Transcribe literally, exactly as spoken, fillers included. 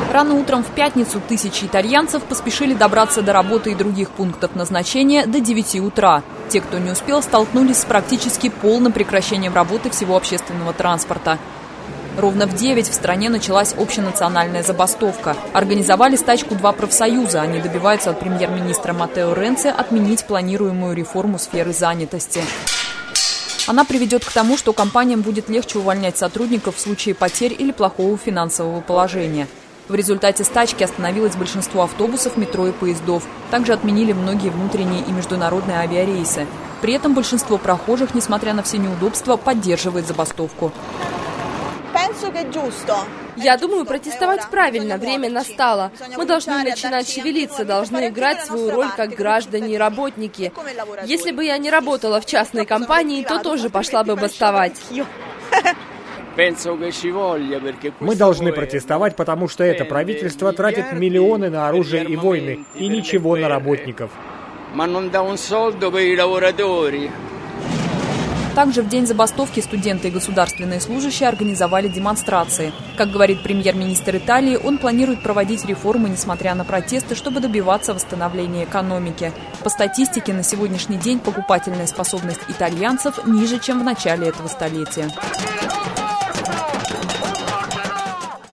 Рано утром в пятницу тысячи итальянцев поспешили добраться до работы и других пунктов назначения до девяти утра. Те, кто не успел, столкнулись с практически полным прекращением работы всего общественного транспорта. Ровно в девять в стране началась общенациональная забастовка. Организовали стачку два профсоюза. Они добиваются от премьер-министра Маттео Ренци отменить планируемую реформу сферы занятости. Она приведет к тому, что компаниям будет легче увольнять сотрудников в случае потерь или плохого финансового положения. В результате стачки остановилось большинство автобусов, метро и поездов. Также отменили многие внутренние и международные авиарейсы. При этом большинство прохожих, несмотря на все неудобства, поддерживает забастовку. Я думаю, протестовать правильно, время настало. Мы должны начинать шевелиться, должны играть свою роль как граждане и работники. Если бы я не работала в частной компании, то тоже пошла бы бастовать. Мы должны протестовать, потому что это правительство тратит миллионы на оружие и войны, и ничего на работников. Также в день забастовки студенты и государственные служащие организовали демонстрации. Как говорит премьер-министр Италии, он планирует проводить реформы, несмотря на протесты, чтобы добиваться восстановления экономики. По статистике, на сегодняшний день покупательная способность итальянцев ниже, чем в начале этого столетия.